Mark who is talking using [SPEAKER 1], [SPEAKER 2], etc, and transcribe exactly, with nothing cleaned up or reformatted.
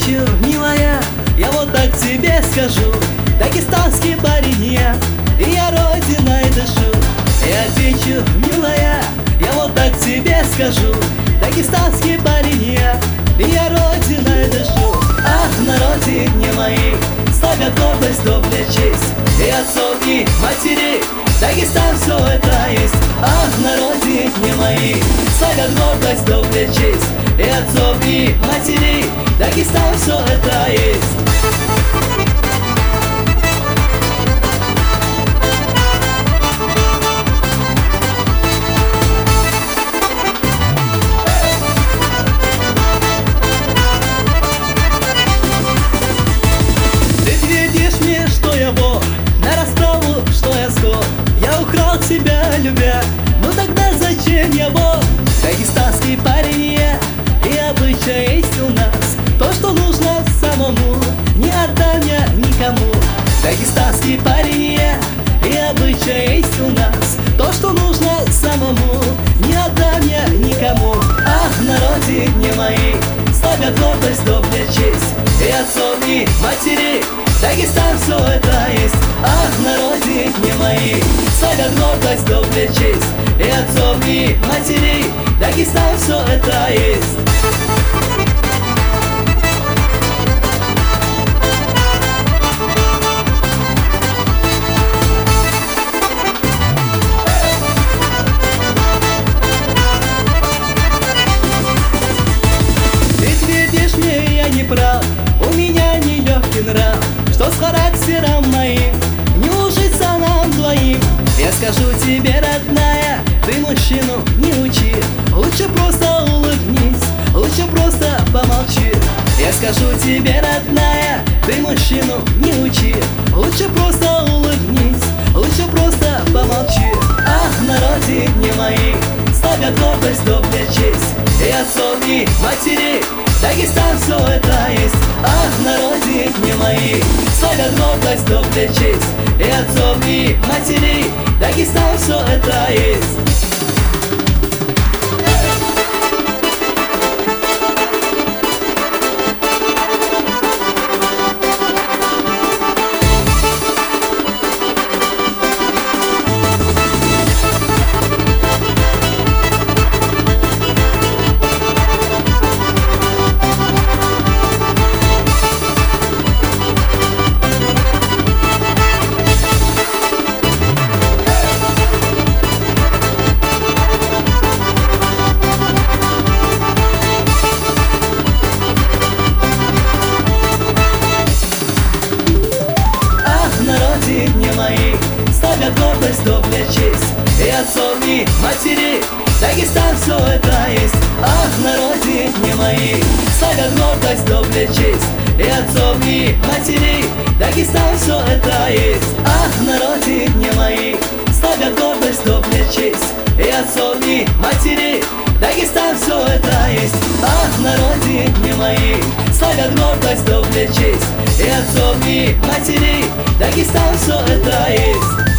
[SPEAKER 1] отвечу, милая, я вот так тебе скажу: дагестанский парень я, и я родиной дышу. Я отвечу, милая, я вот так тебе скажу: дагестанский парень я, и я родиной дышу. Ах, на родине моей ставят гордость, доблесть, честь, и отцов, и матерей Дагестан все это есть. Ах, на родине моей ставят гордость, доблесть, честь, и отцов, и матерей Дагестан все это есть. Тебя любя, ну тогда зачем я Бог? Дагестанский парень я, и обычай есть у нас. То, что нужно самому, не отдам я никому. Дагестанский парень я, и обычай есть у нас. То, что нужно самому, не отдам я никому. Ах, на родине моей ставят гордость, доблесть, честь, и отцов, и матерей Дагестан все это есть. Ах, на родине моей ставят гордость, доблесть, честь, и отцов, и матерей Дагестан все это есть. Ты твердишь мне, я не прав, у меня нелегкий нрав, что с характером моим не ужиться нам двоим. Я скажу тебе, родная, ты мужчину не учи, лучше просто улыбнись, лучше просто помолчи. Я скажу тебе, родная, ты мужчину не учи, лучше просто улыбнись, лучше просто помолчи. Ах, на родине моей ставят гордость, доблесть, честь, и отцов, и матерей Дагестан все это есть. Ах, на родине моей ставят гордость, доблесть, честь, и отцов, и матерей Дагестан все это есть. Ставят гордость, доблесть, честь, и отцов, и матерей Дагестан все это есть. Ах, на родине моей ставят гордость, доблесть, честь, и отцов, и матерей Дагестан все это есть. Ах, на родине моей ставят гордость, доблесть, честь, и отцов, и матерей Дагестан все это есть. Ах, на родине моей ставят гордость, доблесть, честь, и отцов, и матерей Дагестан все это есть.